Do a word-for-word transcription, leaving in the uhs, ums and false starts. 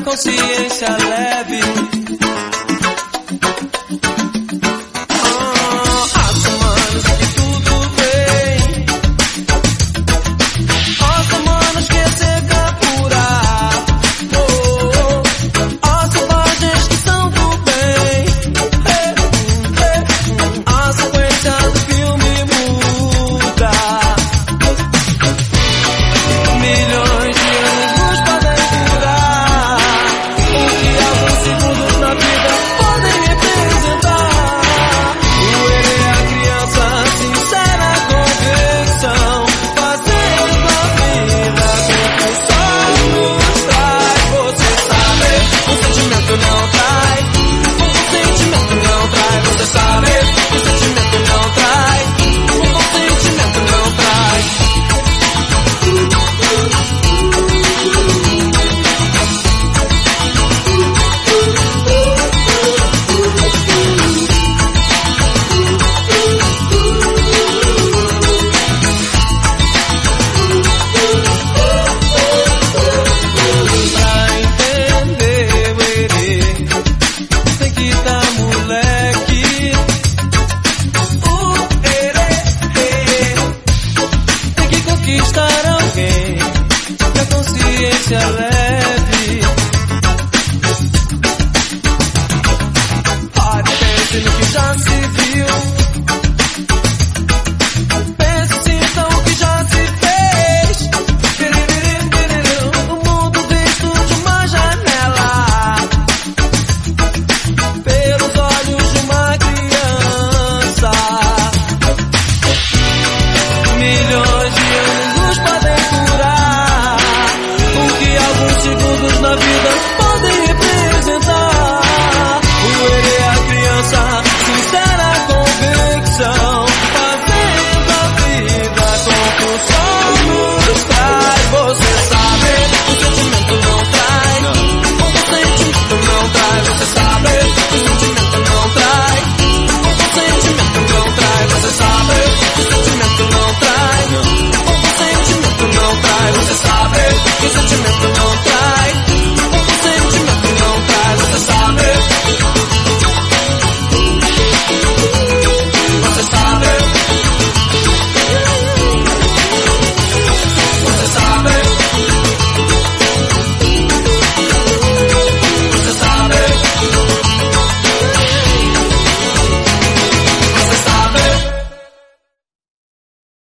consciência leve. Leve. Pare, pense no que já se viu. Pense então o que já se fez. O mundo visto de uma janela, pelos olhos de uma criança. Milhões de anos podem curar segundos na vida podem representar. O erro é a criança, sincera convicção, fazendo a vida como o sol nos traz. Você sabe, o sentimento não trai. O sentimento não trai. Você sabe, o sentimento não trai. O sentimento não trai. Você sabe, o sentimento não trai. O sentimento não trai. Você sabe, o sentimento